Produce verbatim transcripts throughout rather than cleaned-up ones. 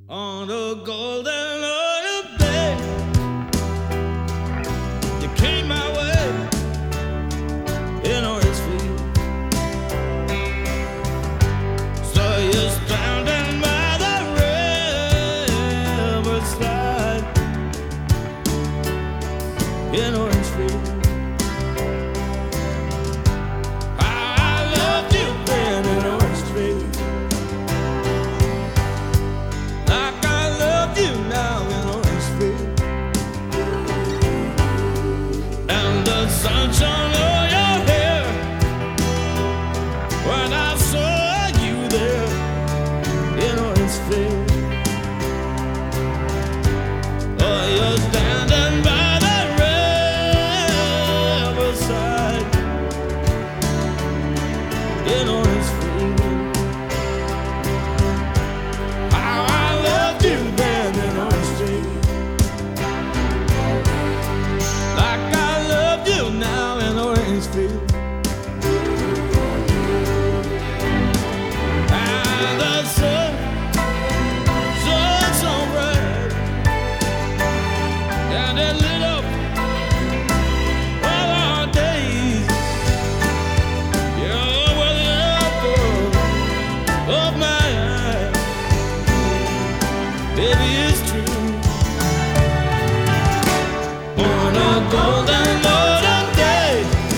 On a golden autumn day, you came my way in Orangefield. So you're standing by the riverside in Orangefield. I loved you then in Orangefield, like I love you now in Orangefield. And the sunshine on your hair when I saw you there in Orangefield. Oh, you're standing by the riverside in Orangefield. How I loved you then in Orangefield, like I love you now in Orangefield. And the sun, sun so bright, and it lit up all our days. You were the apple of my eye, baby, it's true. On a golden autumn day,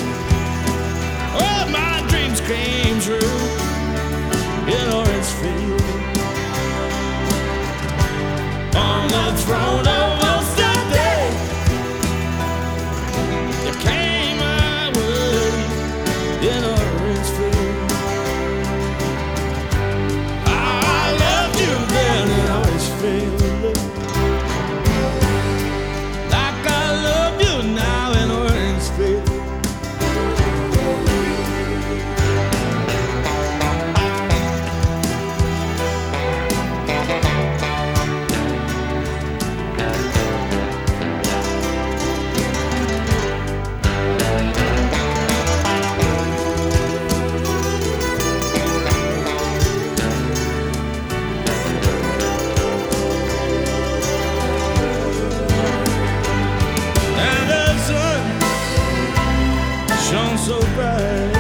all my dreams came true in Orangefield. On the throne of Ulster Day, you came my way in Orangefield. I loved you then in Orangefield, like I love you now in Orangefield. And the sun shone so bright,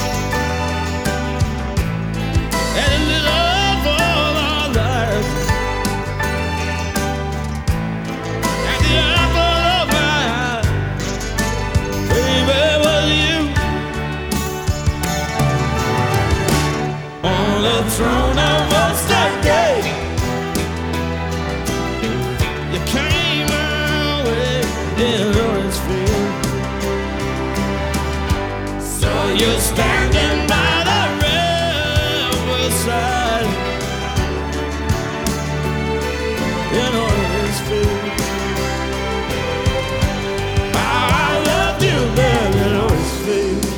and it lit up all our lives. And the apple of my eye, baby, was you. On the throne of Ulster Day, you came my way in Orangefield. So you're standing by the riverside in Orangefield. I loved you then in Orangefield,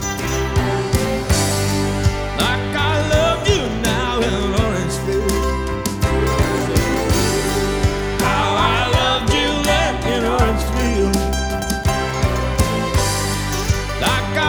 like I love you now in Orangefield. How I loved you then in Orangefield, like I